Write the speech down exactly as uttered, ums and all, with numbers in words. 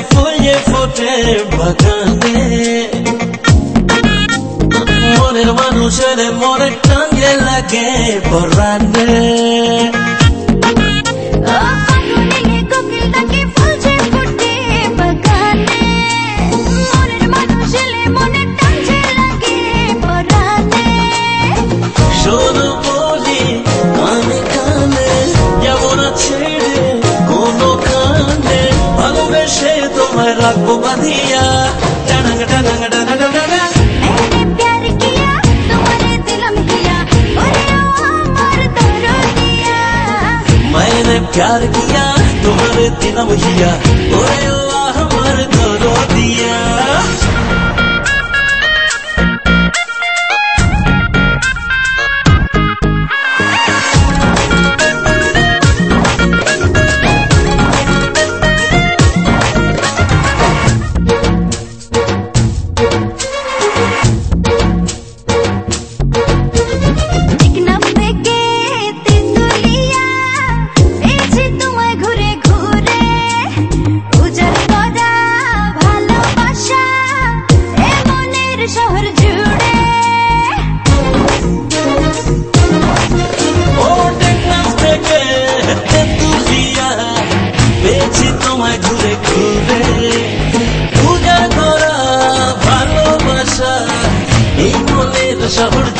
ফুল যে ফোটে বাগানে, মনের মানুষের মনের টাঙ্গে লাগে পরানে। শোনো বলি কানে কানে যাব না ছেড়ে কোনো কানে, ভালোবেসে তোমায় রাখবো বাঁধিয়া। টানাঙ্গা টানাঙ্গা টানাঙ্গা টানা मैंने प्यार किया तुम्हारे दिलम हिया, ओए अल्लाह हमार दरो दिया। ঘুরে ঘুরে পূজা করা ভালোবাসা এই মনের শহর